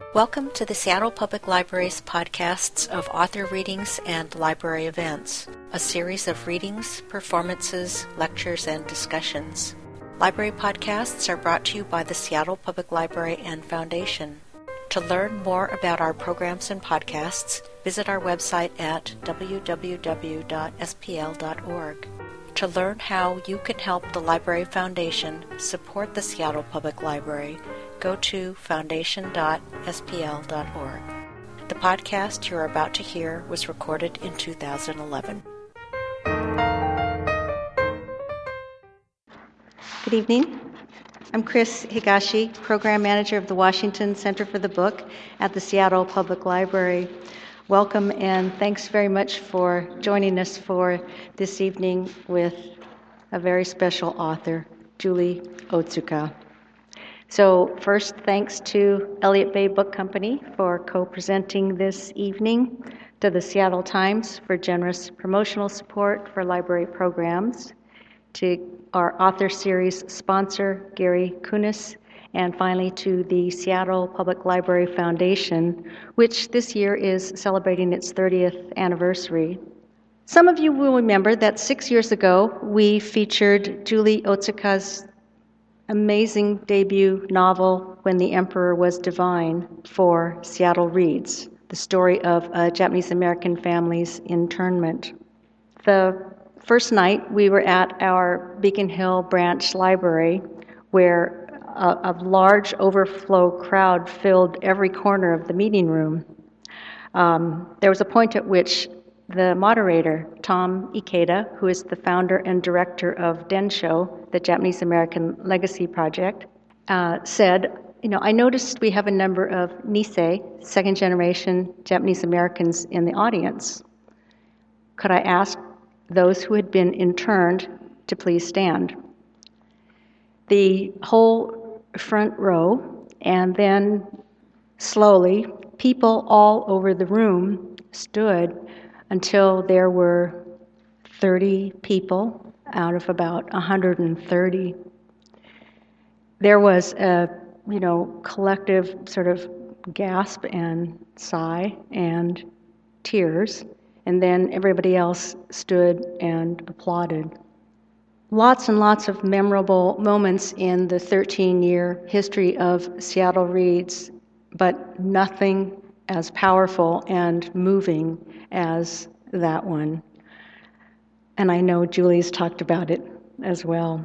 Welcome to the Seattle Public Library's podcasts of author readings and library events, a series of readings, performances, lectures, and discussions. Library podcasts are brought to you by the Seattle Public Library and Foundation. To learn more about our programs and podcasts, visit our website at www.spl.org. To learn how you can help the Library Foundation support the Seattle Public Library, go to foundation.spl.org. The podcast you're about to hear was recorded in 2011. Good evening. I'm Chris Higashi, Program Manager of the Washington Center for the Book at the Seattle Public Library. Welcome and thanks very much for joining us for this evening with a very special author, Julie Otsuka. So first, thanks to Elliott Bay Book Company for co-presenting this evening, to the Seattle Times for generous promotional support for library programs, to our author series sponsor, Gary Kunis, and finally to the Seattle Public Library Foundation, which this year is celebrating its 30th anniversary. Some of you will remember that 6 years ago, we featured Julie Otsuka's amazing debut novel, When the Emperor Was Divine, for Seattle Reads, the story of a Japanese-American family's internment. The first night, we were at our Beacon Hill branch library, where a large overflow crowd filled every corner of the meeting room. There was a point at which the moderator, Tom Ikeda, who is the founder and director of Densho, the Japanese-American Legacy Project, said, I noticed we have a number of Nisei, second-generation Japanese-Americans in the audience. Could I ask those who had been interned to please stand? The whole front row, and then slowly, people all over the room stood until there were 30 people out of about 130. There was a, collective sort of gasp and sigh and tears, and then everybody else stood and applauded. Lots and lots of memorable moments in the 13-year history of Seattle Reads, but nothing as powerful and moving as that one. And I know Julie's talked about it as well.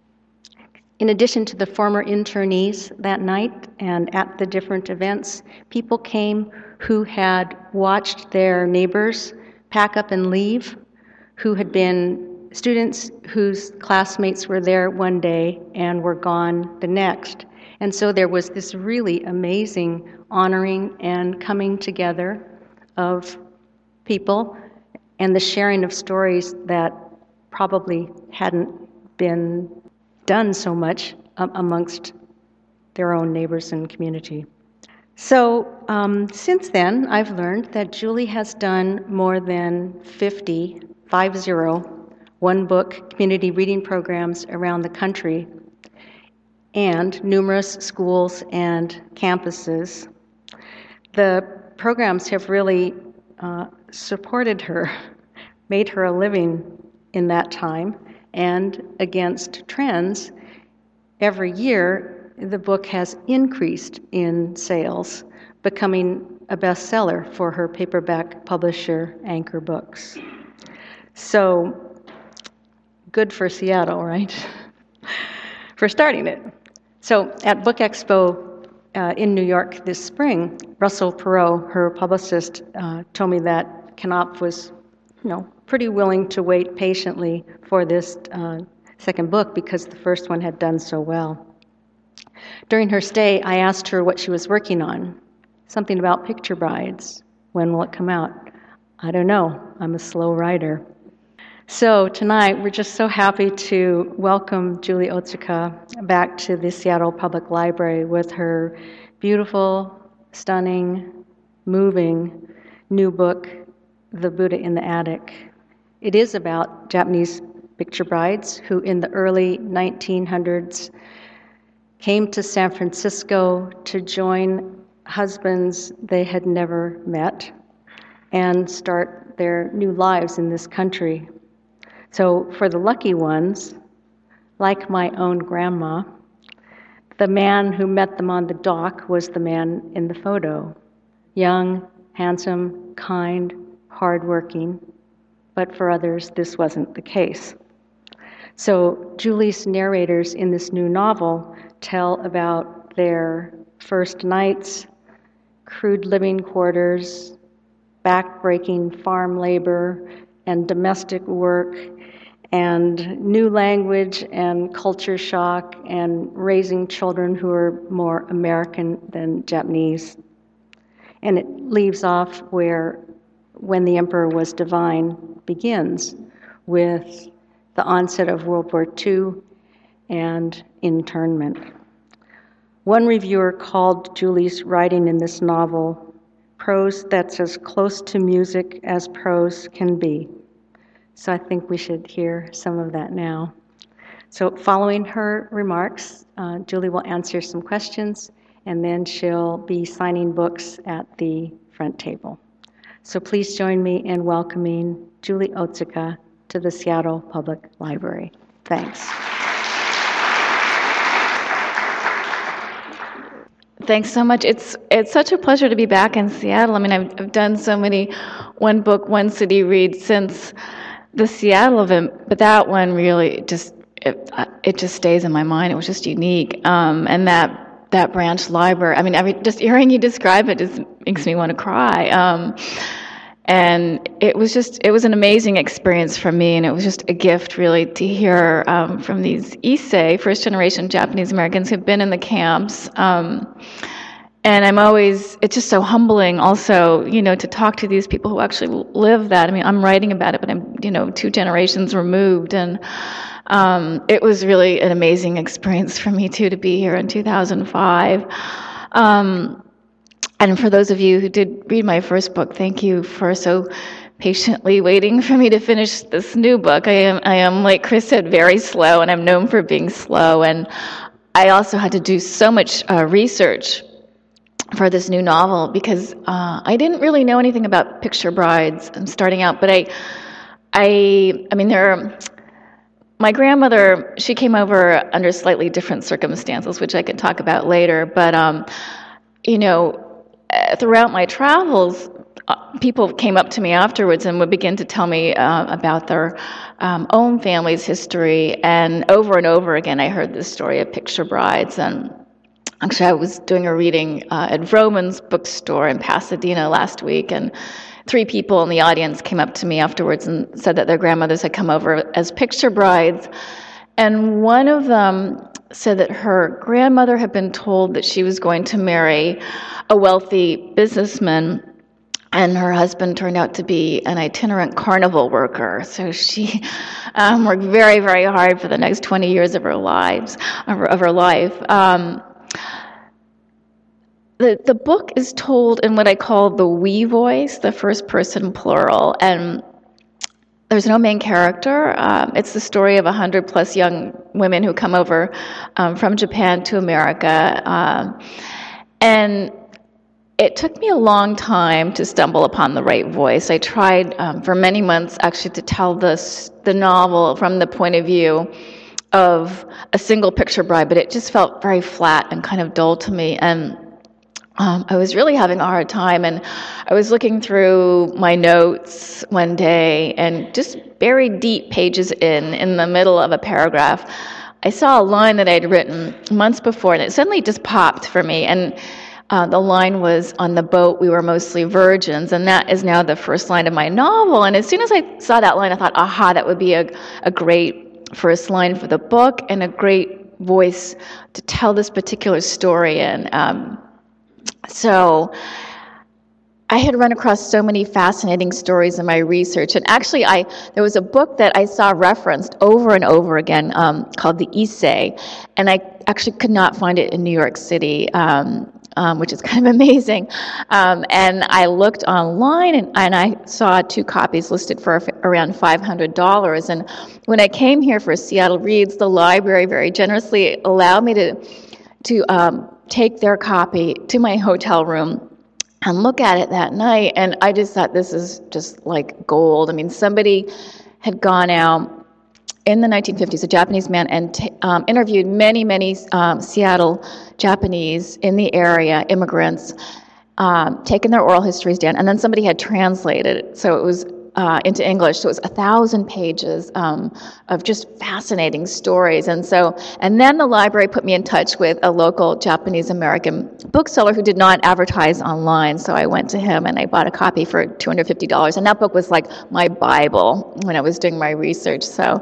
In addition to the former internees that night and at the different events, people came who had watched their neighbors pack up and leave, who had been students whose classmates were there one day and were gone the next. And so there was this really amazing honoring and coming together of people and the sharing of stories that probably hadn't been done so much amongst their own neighbors and community. So since then, I've learned that Julie has done more than 50 one-book community reading programs around the country and numerous schools and campuses. The programs have really supported her, made her a living in that time, and against trends, every year the book has increased in sales, becoming a bestseller for her paperback publisher, Anchor Books. So, good for Seattle, right? For starting it. So, at Book Expo in New York this spring, Russell Perot, her publicist, told me that Knopf was, pretty willing to wait patiently for this second book because the first one had done so well. During her stay, I asked her what she was working on. Something about Picture Brides. When will it come out? I don't know. I'm a slow writer. So tonight, we're just so happy to welcome Julie Otsuka back to the Seattle Public Library with her beautiful, stunning, moving new book, The Buddha in the Attic. It is about Japanese picture brides who in the early 1900s came to San Francisco to join husbands they had never met and start their new lives in this country. So for the lucky ones, like my own grandma, the man who met them on the dock was the man in the photo. Young, handsome, kind, hardworking, but for others this wasn't the case. So Julie's narrators in this new novel tell about their first nights, crude living quarters, back-breaking farm labor and domestic work, and new language and culture shock, and raising children who are more American than Japanese. And it leaves off when the Emperor Was Divine begins, with the onset of World War II and internment. One reviewer called Julie's writing in this novel prose that's as close to music as prose can be. So I think we should hear some of that now. So following her remarks, Julie will answer some questions, and then she'll be signing books at the front table. So please join me in welcoming Julie Otsuka to the Seattle Public Library. Thanks. Thanks so much. It's such a pleasure to be back in Seattle. I mean, I've done so many one book, one city reads since the Seattle event, but that one really it just stays in my mind. It was just unique, and that branch library. I mean, just hearing you describe it just makes me want to cry. And it was an amazing experience for me, and it was just a gift, really, to hear from these Issei, first-generation Japanese Americans who've been in the camps. And it's just so humbling also, to talk to these people who actually live that. I mean, I'm writing about it, but I'm, 2 generations removed, and it was really an amazing experience for me, too, to be here in 2005. And for those of you who did read my first book, thank you for so patiently waiting for me to finish this new book. I am, like Chris said, very slow, and I'm known for being slow. And I also had to do so much research for this new novel because I didn't really know anything about picture brides starting out. But my grandmother, she came over under slightly different circumstances, which I can talk about later. But throughout my travels, people came up to me afterwards and would begin to tell me about their own family's history. And over again, I heard this story of picture brides. And actually, I was doing a reading at Vroman's bookstore in Pasadena last week, and 3 people in the audience came up to me afterwards and said that their grandmothers had come over as picture brides. And one of them said that her grandmother had been told that she was going to marry a wealthy businessman, and her husband turned out to be an itinerant carnival worker. So she worked very, very hard for the next 20 years of her life. The book is told in what I call the we voice, the first person plural, and there's no main character. It's the story of 100+ young women who come over from Japan to America. And it took me a long time to stumble upon the right voice. I tried for many months actually to tell the novel from the point of view of a single picture bride, but it just felt very flat and kind of dull to me. And I was really having a hard time, and I was looking through my notes one day, and just buried deep pages in the middle of a paragraph, I saw a line that I'd written months before, and it suddenly just popped for me. And the line was, "On the boat, we were mostly virgins," and that is now the first line of my novel. And as soon as I saw that line, I thought, aha, that would be a great first line for the book and a great voice to tell this particular story in. So I had run across so many fascinating stories in my research, and actually there was a book that I saw referenced over and over again called The Issei, and I actually could not find it in New York City, which is kind of amazing. And I looked online, and I saw 2 copies listed for around $500. And when I came here for Seattle Reads, the library very generously allowed me to take their copy to my hotel room and look at it that night, and I just thought, this is just like gold. I mean, somebody had gone out in the 1950s, a Japanese man, and interviewed many Seattle Japanese in the area, immigrants, taken their oral histories down, and then somebody had translated it, so it was into English. So it was 1,000 pages of just fascinating stories. And then the library put me in touch with a local Japanese American bookseller who did not advertise online. So I went to him and I bought a copy for $250. And that book was like my Bible when I was doing my research. So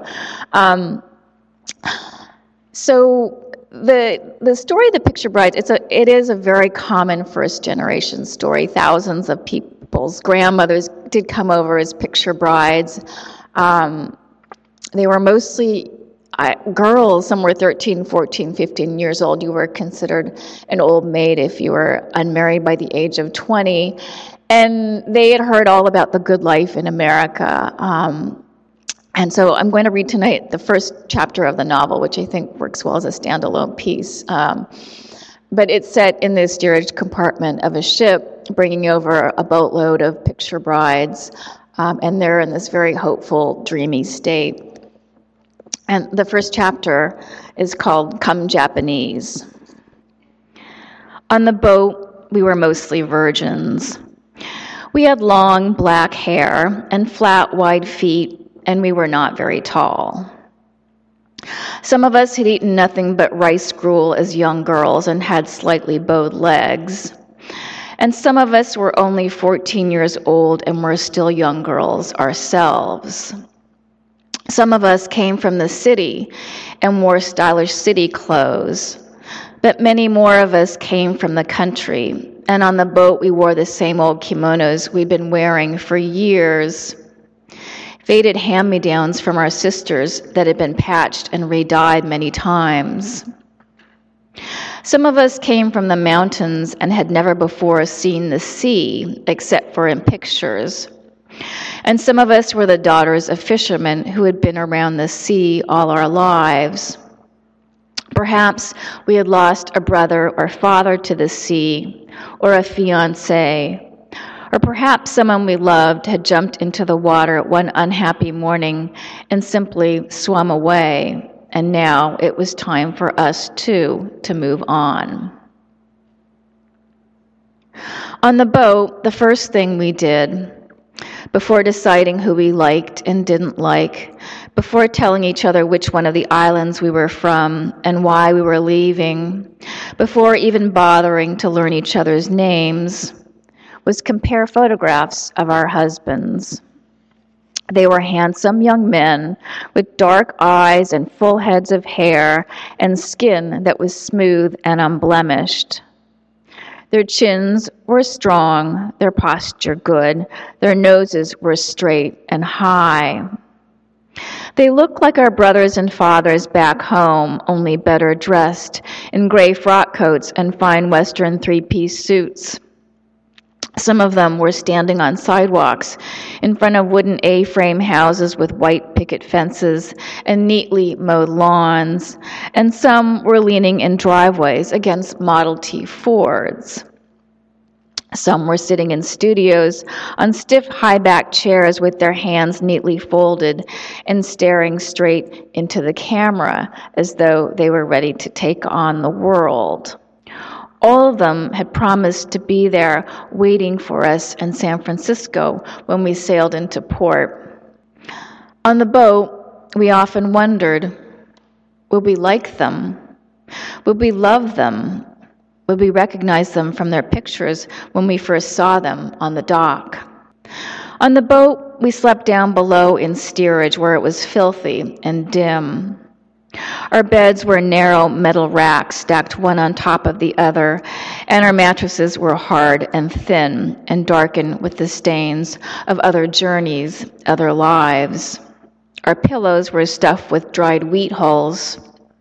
the story of the Picture Brides, it is a very common first generation story. Thousands of people's grandmothers did come over as picture brides. They were mostly girls. Some were 13, 14, 15 years old. You were considered an old maid if you were unmarried by the age of 20. And they had heard all about the good life in America. And so I'm going to read tonight the first chapter of the novel, which I think works well as a standalone piece. But it's set in the steerage compartment of a ship, bringing over a boatload of picture brides, and they're in this very hopeful, dreamy state. And the first chapter is called Come Japanese. On the boat, we were mostly virgins. We had long black hair and flat, wide feet, and we were not very tall. Some of us had eaten nothing but rice gruel as young girls and had slightly bowed legs. And some of us were only 14 years old and were still young girls ourselves. Some of us came from the city and wore stylish city clothes, but many more of us came from the country, and on the boat we wore the same old kimonos we'd been wearing for years. Faded hand-me-downs from our sisters that had been patched and re-dyed many times. Some of us came from the mountains and had never before seen the sea, except for in pictures. And some of us were the daughters of fishermen who had been around the sea all our lives. Perhaps we had lost a brother or father to the sea, or a fiancé, or perhaps someone we loved had jumped into the water one unhappy morning and simply swum away, and now it was time for us too to move on. On the boat, the first thing we did, before deciding who we liked and didn't like, before telling each other which one of the islands we were from and why we were leaving, before even bothering to learn each other's names, was compare photographs of our husbands. They were handsome young men with dark eyes and full heads of hair and skin that was smooth and unblemished. Their chins were strong, their posture good, their noses were straight and high. They looked like our brothers and fathers back home, only better dressed, in gray frock coats and fine Western three-piece suits. Some of them were standing on sidewalks in front of wooden A-frame houses with white picket fences and neatly mowed lawns, and some were leaning in driveways against Model T Fords. Some were sitting in studios on stiff high-backed chairs with their hands neatly folded and staring straight into the camera as though they were ready to take on the world. All of them had promised to be there waiting for us in San Francisco when we sailed into port. On the boat, we often wondered, would we like them? Would we love them? Would we recognize them from their pictures when we first saw them on the dock? On the boat, we slept down below in steerage where it was filthy and dim. Our beds were narrow metal racks stacked one on top of the other, and our mattresses were hard and thin and darkened with the stains of other journeys, other lives. Our pillows were stuffed with dried wheat hulls.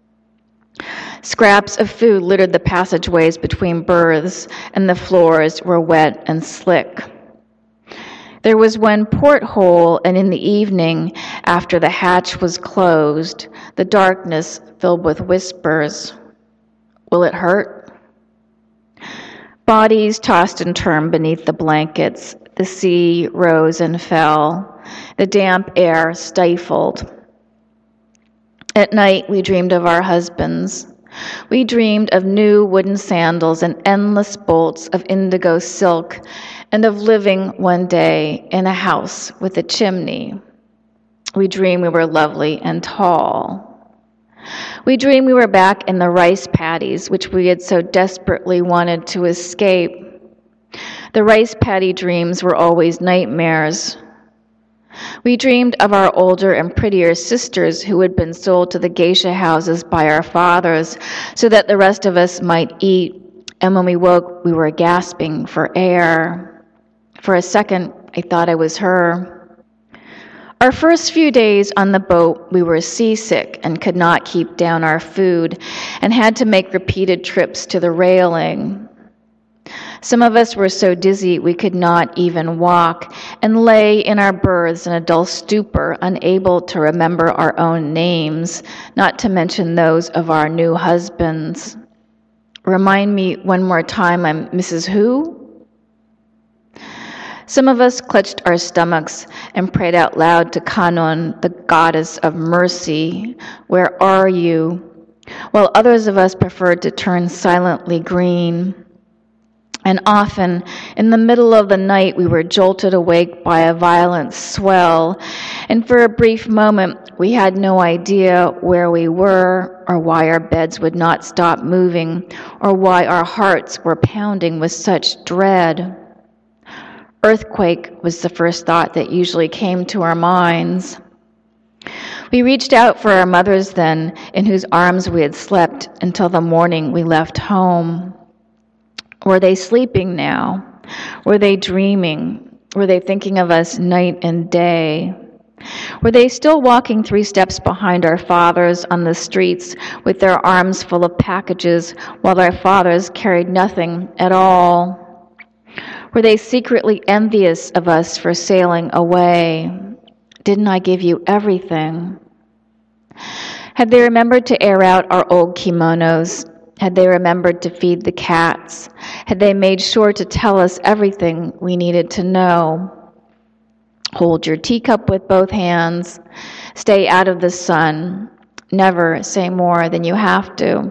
Scraps of food littered the passageways between berths, and the floors were wet and slick. There was one porthole, and in the evening, after the hatch was closed, the darkness filled with whispers. Will it hurt? Bodies tossed and turned beneath the blankets. The sea rose and fell. The damp air stifled. At night, we dreamed of our husbands. We dreamed of new wooden sandals and endless bolts of indigo silk, and of living one day in a house with a chimney. We dreamed we were lovely and tall. We dreamed we were back in the rice paddies, which we had so desperately wanted to escape. The rice paddy dreams were always nightmares. We dreamed of our older and prettier sisters who had been sold to the geisha houses by our fathers so that the rest of us might eat, and when we woke, we were gasping for air. For a second, I thought I was her. Our first few days on the boat, we were seasick and could not keep down our food and had to make repeated trips to the railing. Some of us were so dizzy we could not even walk and lay in our berths in a dull stupor, unable to remember our own names, not to mention those of our new husbands. Remind me one more time, I'm Mrs. Who? Some of us clutched our stomachs and prayed out loud to Khanun, the goddess of mercy, "Where are you?" While others of us preferred to turn silently green. And often, in the middle of the night, we were jolted awake by a violent swell, and for a brief moment, we had no idea where we were, or why our beds would not stop moving, or why our hearts were pounding with such dread. Earthquake was the first thought that usually came to our minds. We reached out for our mothers then, in whose arms we had slept until the morning we left home. Were they sleeping now? Were they dreaming? Were they thinking of us night and day? Were they still walking 3 steps behind our fathers on the streets with their arms full of packages while our fathers carried nothing at all? Were they secretly envious of us for sailing away? Didn't I give you everything? Had they remembered to air out our old kimonos? Had they remembered to feed the cats? Had they made sure to tell us everything we needed to know? Hold your teacup with both hands. Stay out of the sun. Never say more than you have to.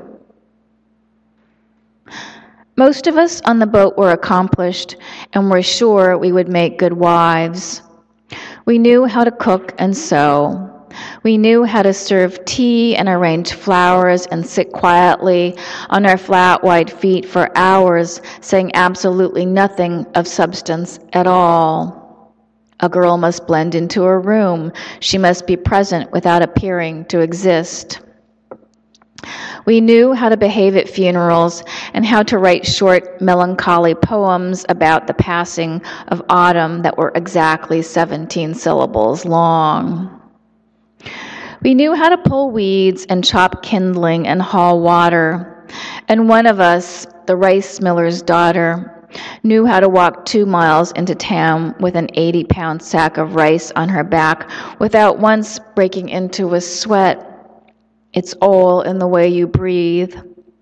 Most of us on the boat were accomplished and were sure we would make good wives. We knew how to cook and sew. We knew how to serve tea and arrange flowers and sit quietly on our flat, white feet for hours, saying absolutely nothing of substance at all. A girl must blend into a room. She must be present without appearing to exist. We knew how to behave at funerals and how to write short, melancholy poems about the passing of autumn that were exactly 17 syllables long. We knew how to pull weeds and chop kindling and haul water, and one of us, the rice miller's daughter, knew how to walk 2 miles into town with an 80-pound sack of rice on her back without once breaking into a sweat. It's all in the way you breathe.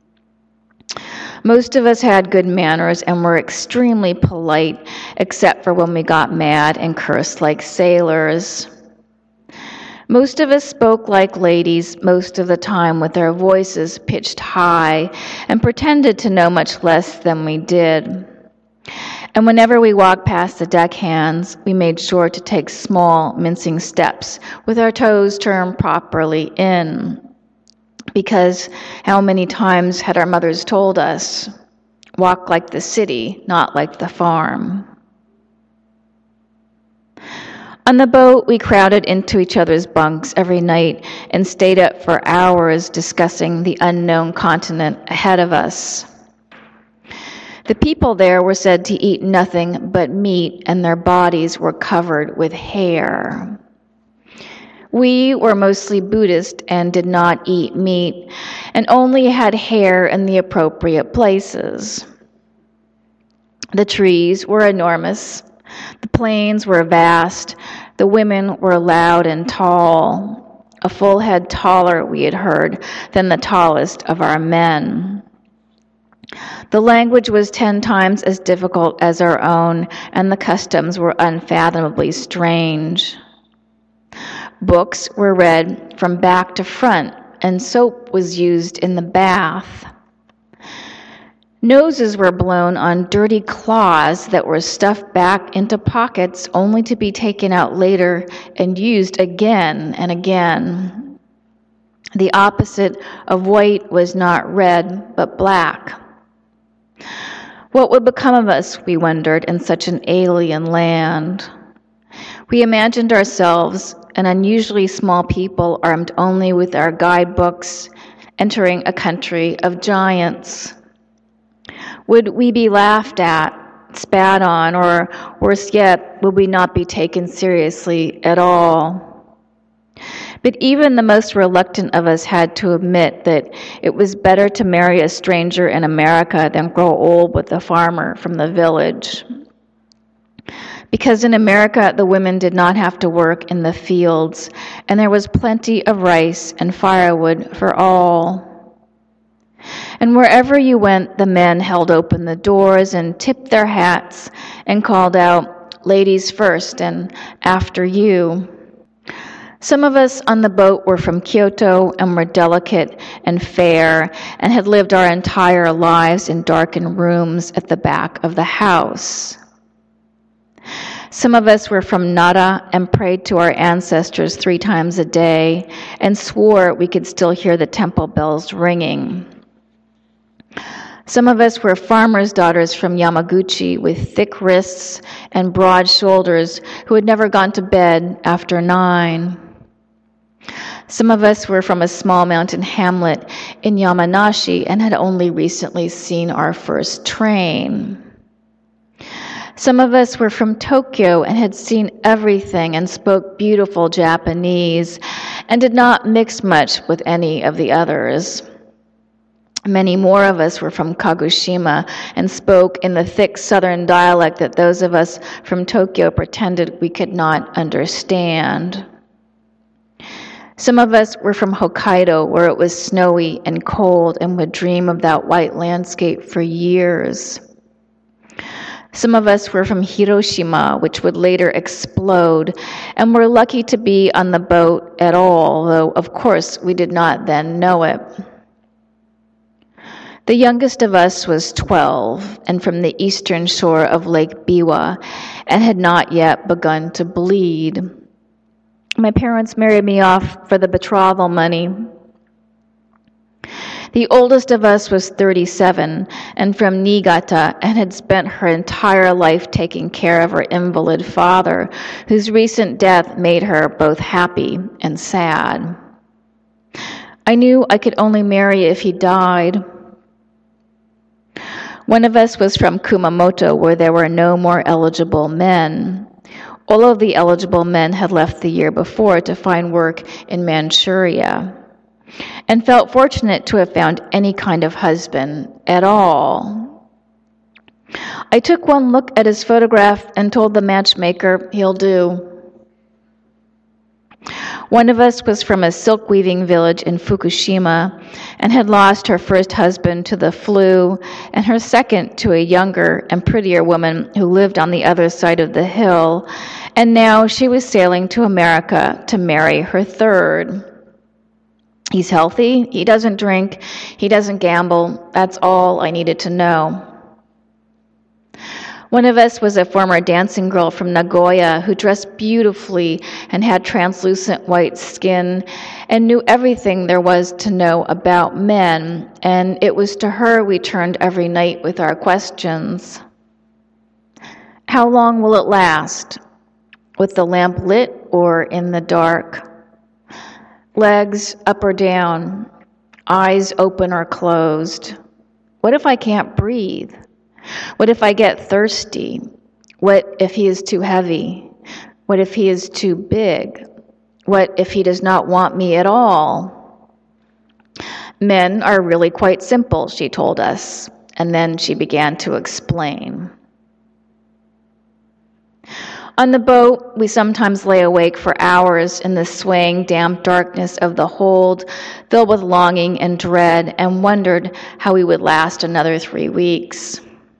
Most of us had good manners and were extremely polite, except for when we got mad and cursed like sailors. Most of us spoke like ladies most of the time with our voices pitched high and pretended to know much less than we did. And whenever we walked past the deckhands, we made sure to take small, mincing steps with our toes turned properly in. Because how many times had our mothers told us, walk like the city, not like the farm? On the boat, we crowded into each other's bunks every night and stayed up for hours discussing the unknown continent ahead of us. The people there were said to eat nothing but meat, and their bodies were covered with hair. We were mostly Buddhist and did not eat meat, and only had hair in the appropriate places. The trees were enormous. The plains were vast. The women were loud and tall, a full head taller, we had heard, than the tallest of our men. The language was 10 times as difficult as our own, and the customs were unfathomably strange. Books were read from back to front, and soap was used in the bath. Noses were blown on dirty claws that were stuffed back into pockets only to be taken out later and used again and again. The opposite of white was not red, but black. What would become of us, we wondered, in such an alien land? We imagined ourselves, an unusually small people armed only with our guidebooks, entering a country of giants. Would we be laughed at, spat on, or worse yet, would we not be taken seriously at all? But even the most reluctant of us had to admit that it was better to marry a stranger in America than grow old with a farmer from the village. Because in America, the women did not have to work in the fields, and there was plenty of rice and firewood for all. And wherever you went, the men held open the doors and tipped their hats and called out, "Ladies first," and "After you." Some of us on the boat were from Kyoto and were delicate and fair and had lived our entire lives in darkened rooms at the back of the house. Some of us were from Nara and prayed to our ancestors 3 times a day and swore we could still hear the temple bells ringing. Some of us were farmers' daughters from Yamaguchi with thick wrists and broad shoulders who had never gone to bed after 9. Some of us were from a small mountain hamlet in Yamanashi and had only recently seen our first train. Some of us were from Tokyo and had seen everything and spoke beautiful Japanese and did not mix much with any of the others. Many more of us were from Kagoshima and spoke in the thick southern dialect that those of us from Tokyo pretended we could not understand. Some of us were from Hokkaido, where it was snowy and cold and would dream of that white landscape for years. Some of us were from Hiroshima, which would later explode, and were lucky to be on the boat at all, though of course we did not then know it. The youngest of us was 12 and from the eastern shore of Lake Biwa and had not yet begun to bleed. My parents married me off for the betrothal money. The oldest of us was 37 and from Niigata and had spent her entire life taking care of her invalid father, whose recent death made her both happy and sad. I knew I could only marry if he died. One of us was from Kumamoto, where there were no more eligible men. All of the eligible men had left the year before to find work in Manchuria, and felt fortunate to have found any kind of husband at all. I took one look at his photograph and told the matchmaker, "He'll do." One of us was from a silk weaving village in Fukushima and had lost her first husband to the flu and her second to a younger and prettier woman who lived on the other side of the hill, and now she was sailing to America to marry her third. He's healthy, he doesn't drink, he doesn't gamble. That's all I needed to know. One of us was a former dancing girl from Nagoya who dressed beautifully and had translucent white skin and knew everything there was to know about men, and it was to her we turned every night with our questions. How long will it last? With the lamp lit or in the dark? Legs up or down? Eyes open or closed? What if I can't breathe? What if I get thirsty? What if he is too heavy? What if he is too big? What if he does not want me at all? Men are really quite simple, she told us, and then she began to explain. On the boat, we sometimes lay awake for hours in the swaying, damp darkness of the hold, filled with longing and dread, and wondered how we would last another 3 weeks.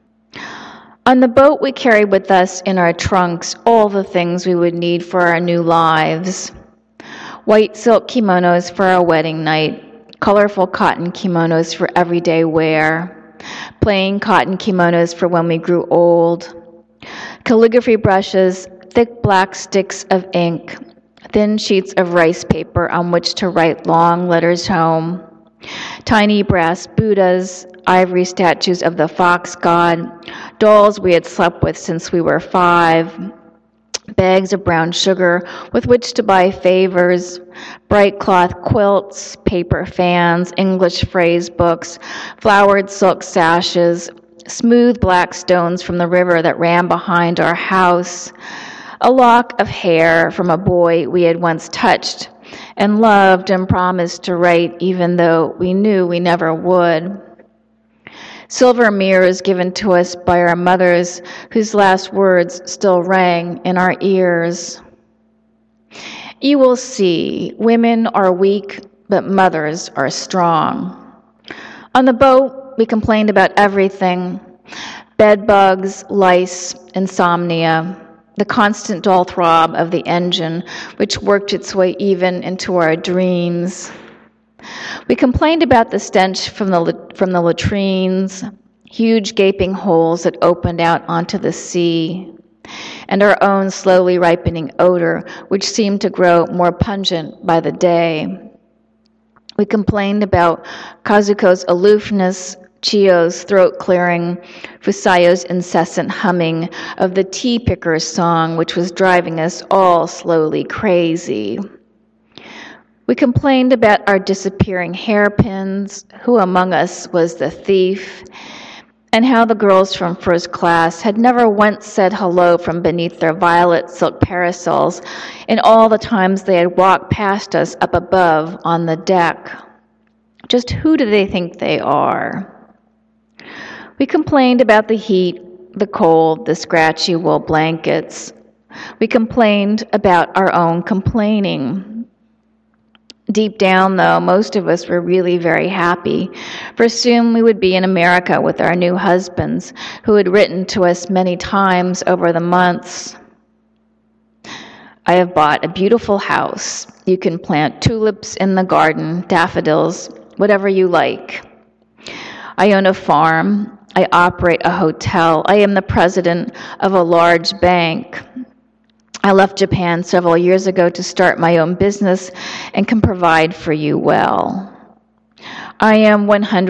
On the boat, we carried with us in our trunks all the things we would need for our new lives. White silk kimonos for our wedding night, colorful cotton kimonos for everyday wear, plain cotton kimonos for when we grew old, calligraphy brushes, thick black sticks of ink, thin sheets of rice paper on which to write long letters home, tiny brass Buddhas, ivory statues of the fox god, dolls we had slept with since we were 5, bags of brown sugar with which to buy favors, bright cloth quilts, paper fans, English phrase books, flowered silk sashes, smooth black stones from the river that ran behind our house, a lock of hair from a boy we had once touched and loved and promised to write even though we knew we never would. Silver mirrors given to us by our mothers, whose last words still rang in our ears. You will see, women are weak, but mothers are strong. On the boat, we complained about everything: bed bugs, lice, insomnia, the constant dull throb of the engine, which worked its way even into our dreams. We complained about the stench from the latrines, huge gaping holes that opened out onto the sea, and our own slowly ripening odor, which seemed to grow more pungent by the day. We complained about Kazuko's aloofness, Chiyo's throat clearing, Fusayo's incessant humming of the tea picker's song, which was driving us all slowly crazy. We complained about our disappearing hairpins, who among us was the thief, and how the girls from first class had never once said hello from beneath their violet silk parasols in all the times they had walked past us up above on the deck. Just who do they think they are? We complained about the heat, the cold, the scratchy wool blankets. We complained about our own complaining. Deep down, though, most of us were really very happy, for soon we would be in America with our new husbands, who had written to us many times over the months. I have bought a beautiful house. You can plant tulips in the garden, daffodils, whatever you like. I own a farm. I operate a hotel. I am the president of a large bank. I left Japan several years ago to start my own business and can provide for you well. I am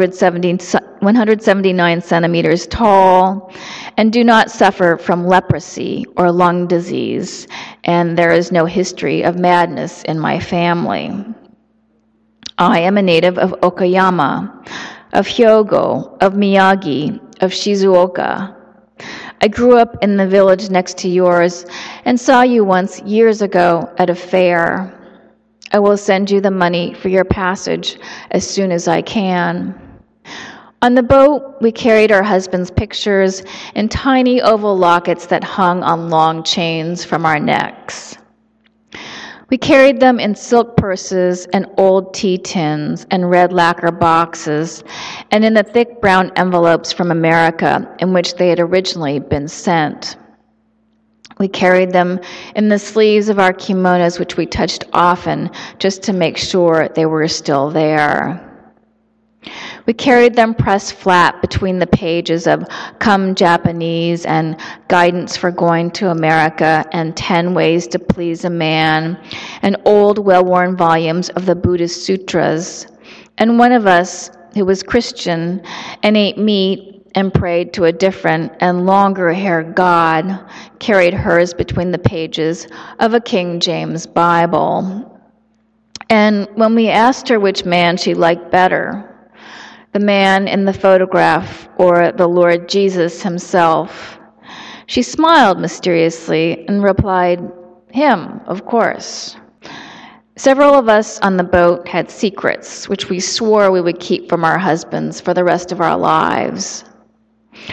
179 centimeters tall and do not suffer from leprosy or lung disease, and there is no history of madness in my family. I am a native of Okayama, of Hyogo, of Miyagi, of Shizuoka. I grew up in the village next to yours and saw you once years ago at a fair. I will send you the money for your passage as soon as I can. On the boat, we carried our husbands' pictures in tiny oval lockets that hung on long chains from our necks. We carried them in silk purses and old tea tins and red lacquer boxes, and in the thick brown envelopes from America in which they had originally been sent. We carried them in the sleeves of our kimonos, which we touched often just to make sure they were still there. We carried them pressed flat between the pages of Come Japanese and Guidance for Going to America and 10 Ways to Please a Man and old well-worn volumes of the Buddhist sutras. And one of us, who was Christian and ate meat and prayed to a different and longer-haired God, carried hers between the pages of a King James Bible. And when we asked her which man she liked better, the man in the photograph or the Lord Jesus himself, she smiled mysteriously and replied, "Him, of course." Several of us on the boat had secrets, which we swore we would keep from our husbands for the rest of our lives.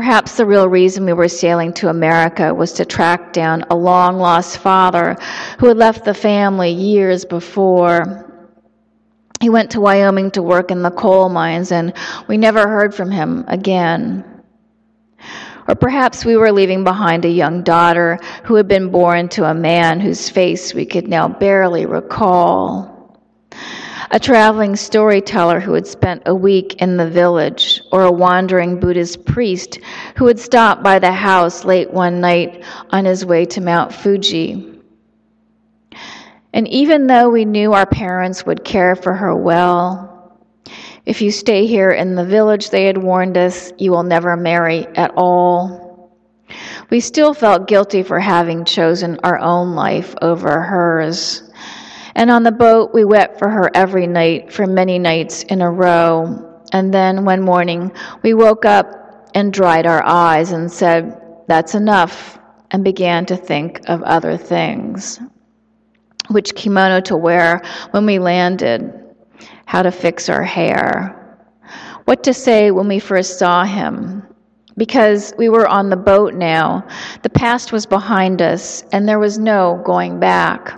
Perhaps the real reason we were sailing to America was to track down a long-lost father who had left the family years before. He went to Wyoming to work in the coal mines, and we never heard from him again. Or perhaps we were leaving behind a young daughter who had been born to a man whose face we could now barely recall. A traveling storyteller who had spent a week in the village, or a wandering Buddhist priest who had stopped by the house late one night on his way to Mount Fuji. And even though we knew our parents would care for her well, if you stay here in the village, they had warned us, you will never marry at all. We still felt guilty for having chosen our own life over hers. And on the boat, we wept for her every night for many nights in a row. And then one morning, we woke up and dried our eyes and said, that's enough, and began to think of other things. Which kimono to wear when we landed, how to fix our hair, what to say when we first saw him. Because we were on the boat now, the past was behind us, and there was no going back.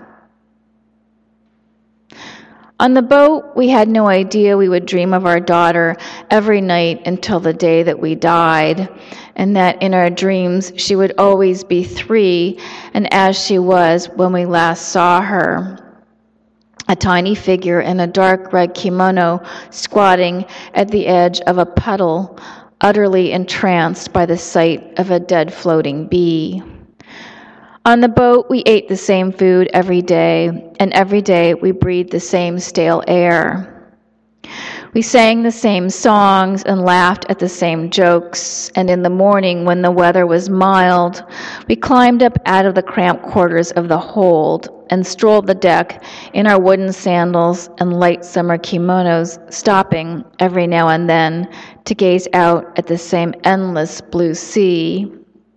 On the boat, we had no idea we would dream of our daughter every night until the day that we died, and that in our dreams she would always be 3, and as she was when we last saw her. A tiny figure in a dark red kimono squatting at the edge of a puddle, utterly entranced by the sight of a dead floating bee. On the boat, we ate the same food every day, and every day we breathed the same stale air. We sang the same songs and laughed at the same jokes, and in the morning, when the weather was mild, we climbed up out of the cramped quarters of the hold and strolled the deck in our wooden sandals and light summer kimonos, stopping every now and then to gaze out at the same endless blue sea.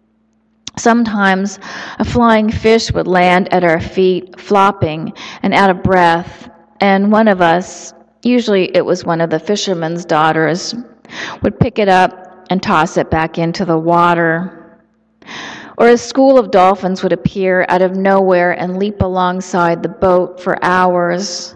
Sometimes a flying fish would land at our feet, flopping and out of breath, and one of us, usually it was one of the fishermen's daughters, would pick it up and toss it back into the water. Or a school of dolphins would appear out of nowhere and leap alongside the boat for hours.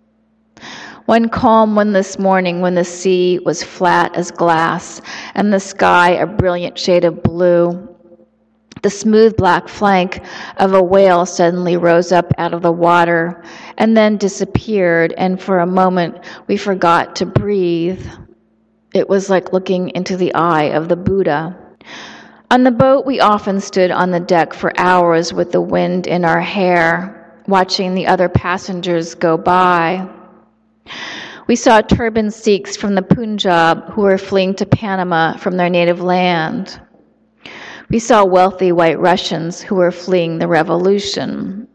One calm one this morning when the sea was flat as glass and the sky a brilliant shade of blue, the smooth black flank of a whale suddenly rose up out of the water and then disappeared, and for a moment we forgot to breathe. It was like looking into the eye of the Buddha. On the boat, we often stood on the deck for hours with the wind in our hair, watching the other passengers go by. We saw turbaned Sikhs from the Punjab who were fleeing to Panama from their native land. We saw wealthy white Russians who were fleeing the revolution.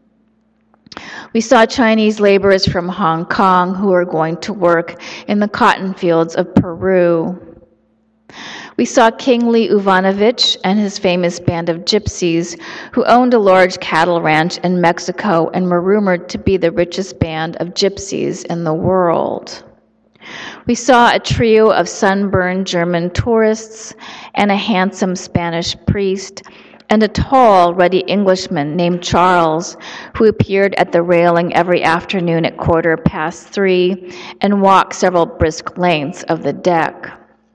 We saw Chinese laborers from Hong Kong who were going to work in the cotton fields of Peru. We saw King Lee Ivanovich and his famous band of gypsies who owned a large cattle ranch in Mexico and were rumored to be the richest band of gypsies in the world. We saw a trio of sunburned German tourists and a handsome Spanish priest and a tall, ruddy Englishman named Charles, who appeared at the railing every afternoon at 3:15 and walked several brisk lengths of the deck.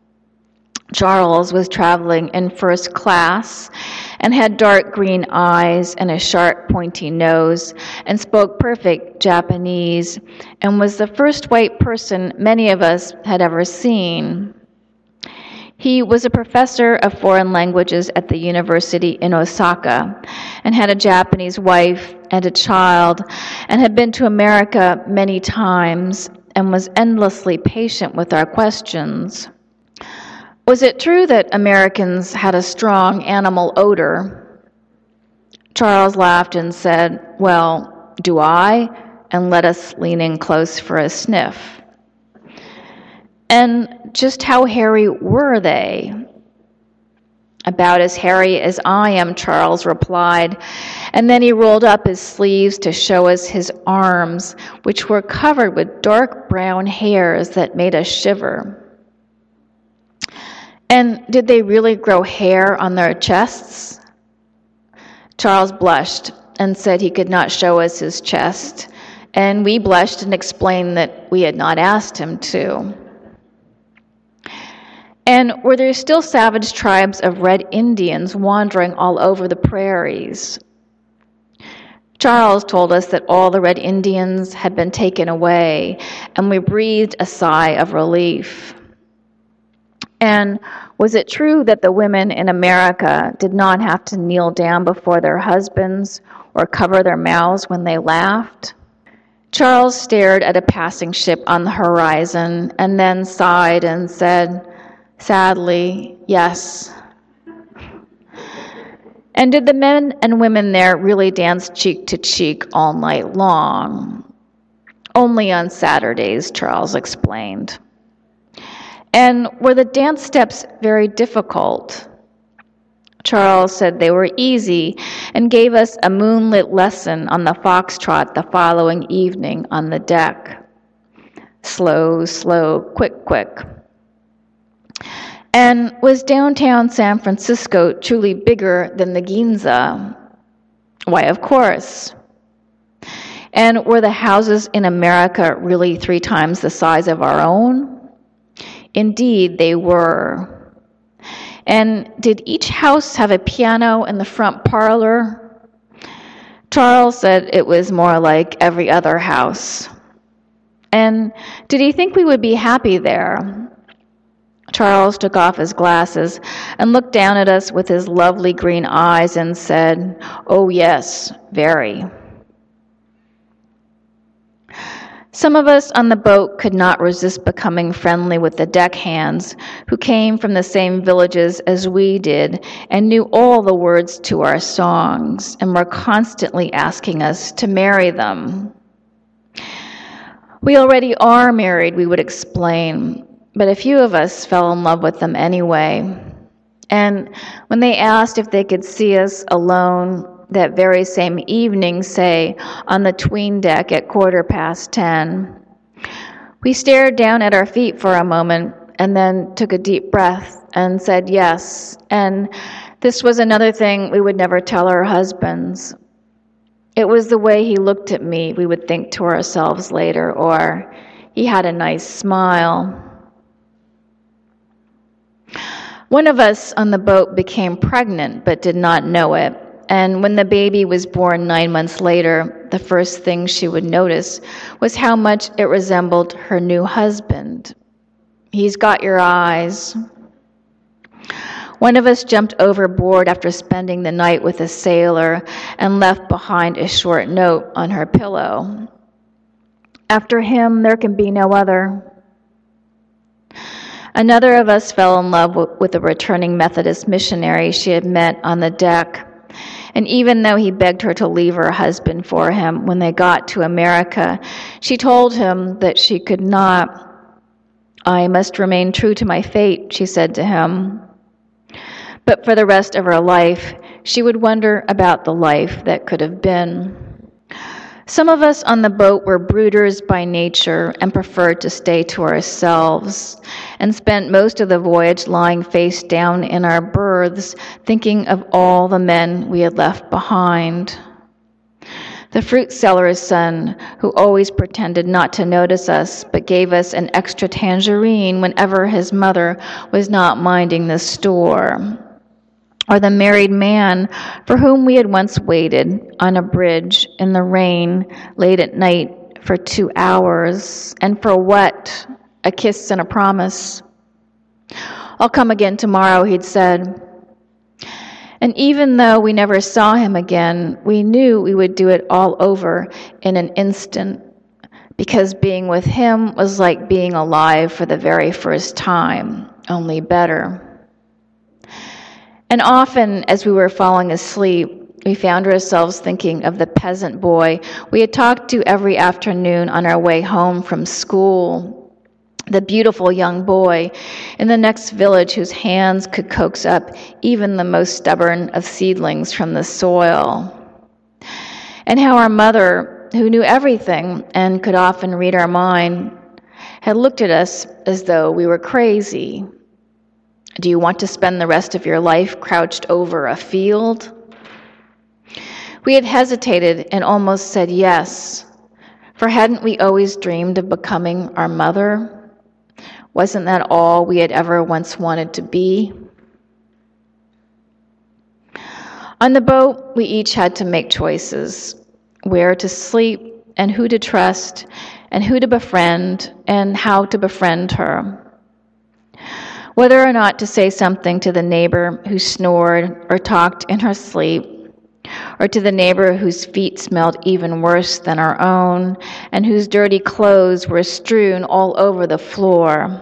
Charles was traveling in first class and had dark green eyes and a sharp, pointy nose and spoke perfect Japanese and was the first white person many of us had ever seen. He was a professor of foreign languages at the university in Osaka and had a Japanese wife and a child and had been to America many times and was endlessly patient with our questions. Was it true that Americans had a strong animal odor? Charles laughed and said, "Well, do I?" and let us lean in close for a sniff. And just how hairy were they? "About as hairy as I am," Charles replied, and then he rolled up his sleeves to show us his arms, which were covered with dark brown hairs that made us shiver. And did they really grow hair on their chests? Charles blushed and said he could not show us his chest, and we blushed and explained that we had not asked him to. And were there still savage tribes of Red Indians wandering all over the prairies? Charles told us that all the Red Indians had been taken away, and we breathed a sigh of relief. And was it true that the women in America did not have to kneel down before their husbands or cover their mouths when they laughed? Charles stared at a passing ship on the horizon and then sighed and said, sadly, yes. And did the men and women there really dance cheek to cheek all night long? Only on Saturdays, Charles explained. And were the dance steps very difficult? Charles said they were easy and gave us a moonlit lesson on the foxtrot the following evening on the deck. Slow, slow, quick, quick. And was downtown San Francisco truly bigger than the Ginza? Why, of course. And were the houses in America really 3 times the size of our own? Indeed, they were. And did each house have a piano in the front parlor? Charles said it was more like every other house. And did he think we would be happy there? Charles took off his glasses and looked down at us with his lovely green eyes and said, "Oh yes, very." Some of us on the boat could not resist becoming friendly with the deckhands, who came from the same villages as we did and knew all the words to our songs and were constantly asking us to marry them. "We already are married," we would explain, but a few of us fell in love with them anyway. And when they asked if they could see us alone that very same evening, say, on the 'tween deck at 10:15, we stared down at our feet for a moment and then took a deep breath and said yes. And this was another thing we would never tell our husbands. It was the way he looked at me, we would think to ourselves later, or he had a nice smile. One of us on the boat became pregnant but did not know it. And when the baby was born 9 months later, the first thing she would notice was how much it resembled her new husband. "He's got your eyes." One of us jumped overboard after spending the night with a sailor and left behind a short note on her pillow. "After him, there can be no other." Another of us fell in love with a returning Methodist missionary she had met on the deck. And even though he begged her to leave her husband for him when they got to America, she told him that she could not. "I must remain true to my fate," she said to him. But for the rest of her life, she would wonder about the life that could have been. Some of us on the boat were brooders by nature and preferred to stay to ourselves, and spent most of the voyage lying face down in our berths, thinking of all the men we had left behind. The fruit seller's son, who always pretended not to notice us, but gave us an extra tangerine whenever his mother was not minding the store. Or the married man for whom we had once waited on a bridge in the rain late at night for 2 hours. And for what? A kiss and a promise. "I'll come again tomorrow," he'd said. And even though we never saw him again, we knew we would do it all over in an instant, because being with him was like being alive for the very first time, only better. And often, as we were falling asleep, we found ourselves thinking of the peasant boy we had talked to every afternoon on our way home from school, the beautiful young boy in the next village whose hands could coax up even the most stubborn of seedlings from the soil. And how our mother, who knew everything and could often read our mind, had looked at us as though we were crazy. Do you want to spend the rest of your life crouched over a field? We had hesitated and almost said yes, for hadn't we always dreamed of becoming our mother? Wasn't that all we had ever once wanted to be? On the boat, we each had to make choices, where to sleep and who to trust and who to befriend and how to befriend her. Whether or not to say something to the neighbor who snored or talked in her sleep, or to the neighbor whose feet smelled even worse than our own and whose dirty clothes were strewn all over the floor.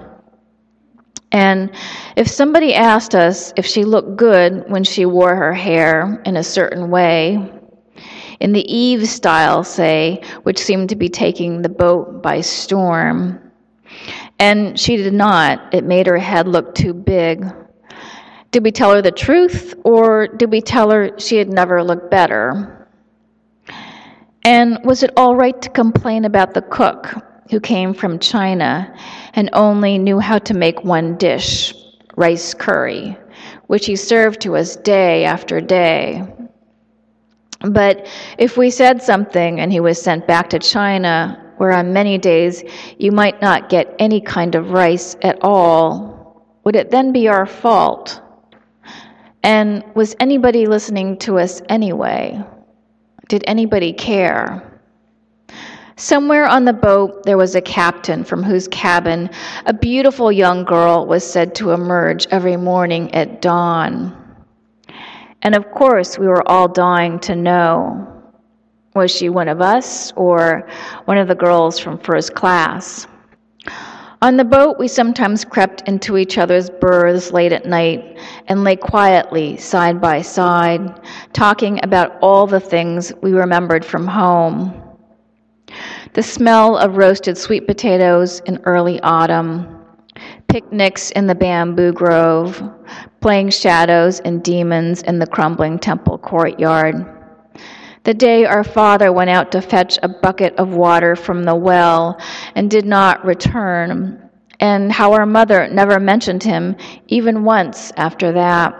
And if somebody asked us if she looked good when she wore her hair in a certain way, in the Eve style, say, which seemed to be taking the boat by storm, and she did not, it made her head look too big. Did we tell her the truth, or did we tell her she had never looked better? And was it all right to complain about the cook who came from China and only knew how to make one dish, rice curry, which he served to us day after day? But if we said something and he was sent back to China, where on many days you might not get any kind of rice at all, would it then be our fault? And was anybody listening to us anyway? Did anybody care? Somewhere on the boat there was a captain from whose cabin a beautiful young girl was said to emerge every morning at dawn. And of course we were all dying to know, was she one of us or one of the girls from first class? On the boat, we sometimes crept into each other's berths late at night and lay quietly side by side, talking about all the things we remembered from home. The smell of roasted sweet potatoes in early autumn, picnics in the bamboo grove, playing shadows and demons in the crumbling temple courtyard. The day our father went out to fetch a bucket of water from the well and did not return, and how our mother never mentioned him even once after that.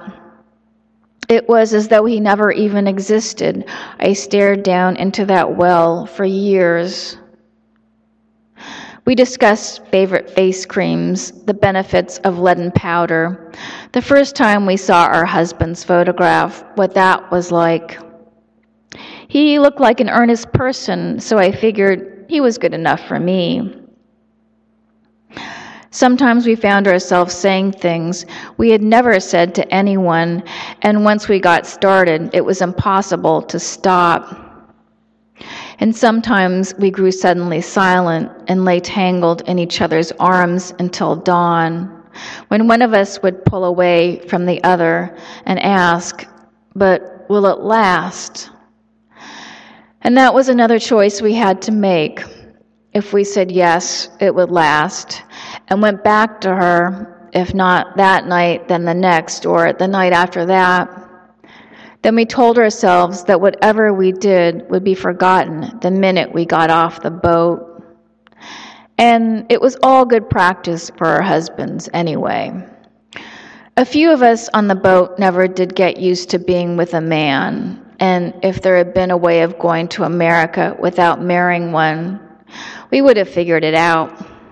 It was as though he never even existed. I stared down into that well for years. We discussed favorite face creams, the benefits of leaden powder, the first time we saw our husband's photograph, what that was like. He looked like an earnest person, so I figured he was good enough for me. Sometimes we found ourselves saying things we had never said to anyone, and once we got started, it was impossible to stop. And sometimes we grew suddenly silent and lay tangled in each other's arms until dawn, when one of us would pull away from the other and ask, "But will it last?" And that was another choice we had to make. If we said yes, it would last, and went back to her, if not that night, then the next, or the night after that, then we told ourselves that whatever we did would be forgotten the minute we got off the boat. And it was all good practice for our husbands anyway. A few of us on the boat never did get used to being with a man, and if there had been a way of going to America without marrying one, we would have figured it out.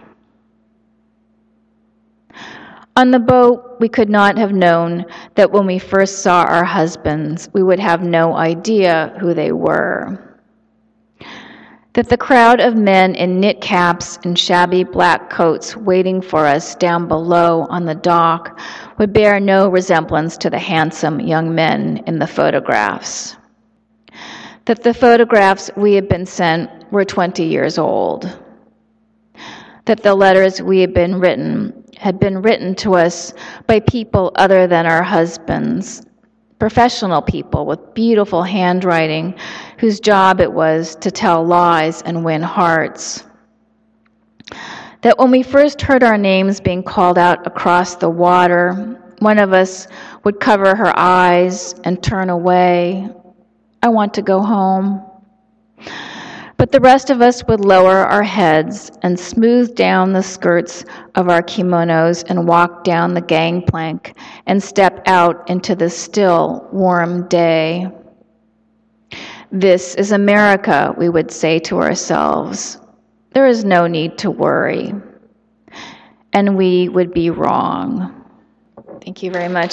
On the boat, we could not have known that when we first saw our husbands, we would have no idea who they were. That the crowd of men in knit caps and shabby black coats waiting for us down below on the dock would bear no resemblance to the handsome young men in the photographs. That the photographs we had been sent were 20 years old. That the letters we had been written to us by people other than our husbands, professional people with beautiful handwriting whose job it was to tell lies and win hearts. That when we first heard our names being called out across the water, one of us would cover her eyes and turn away. "I want to go home." But the rest of us would lower our heads and smooth down the skirts of our kimonos and walk down the gangplank and step out into the still, warm day. This is America, we would say to ourselves. There is no need to worry. And we would be wrong. Thank you very much.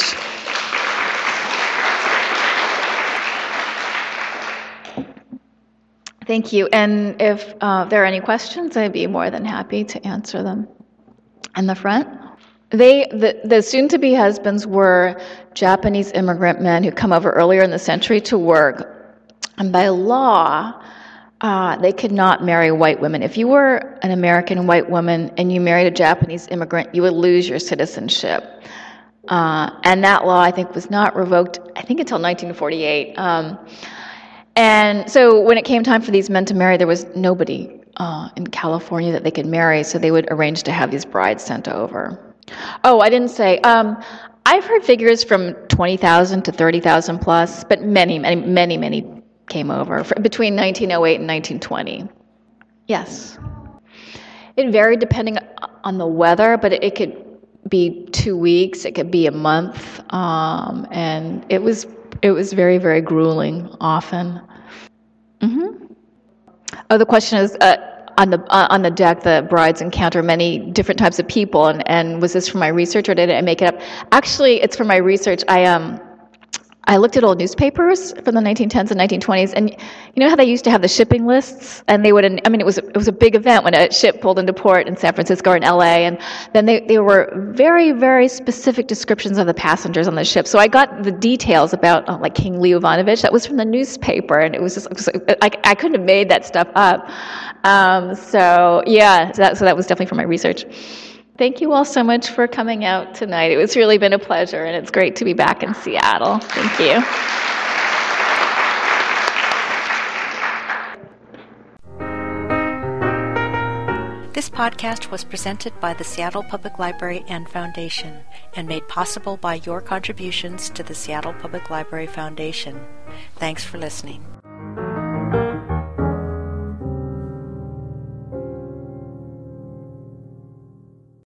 Thank you. And if there are any questions, I'd be more than happy to answer them. In the front? The soon-to-be husbands were Japanese immigrant men who come over earlier in the century to work. And by law, they could not marry white women. If you were an American white woman and you married a Japanese immigrant, you would lose your citizenship. And that law, I think, was not revoked, I think, until 1948. And so when it came time for these men to marry, there was nobody in California that they could marry, so they would arrange to have these brides sent over. Oh, I didn't say. I've heard figures from 20,000 to 30,000 plus, but many came over between 1908 and 1920. Yes. It varied depending on the weather, but it could be 2 weeks, it could be a month, and it was very, very grueling often. Mm-hmm. Oh, the question is, on the deck, the brides encounter many different types of people, and was this from my research or did I make it up? Actually, it's from my research. I looked at old newspapers from the 1910s and 1920s, and you know how they used to have the shipping lists, and they would. I mean, it was a big event when a ship pulled into port in San Francisco or in LA, and then they were very, very specific descriptions of the passengers on the ship. So I got the details about like King Leo Ivanovich. That was from the newspaper, and it was I couldn't have made that stuff up. So that was definitely from my research. Thank you all so much for coming out tonight. It's really been a pleasure, and it's great to be back in Seattle. Thank you. This podcast was presented by the Seattle Public Library and Foundation and made possible by your contributions to the Seattle Public Library Foundation. Thanks for listening.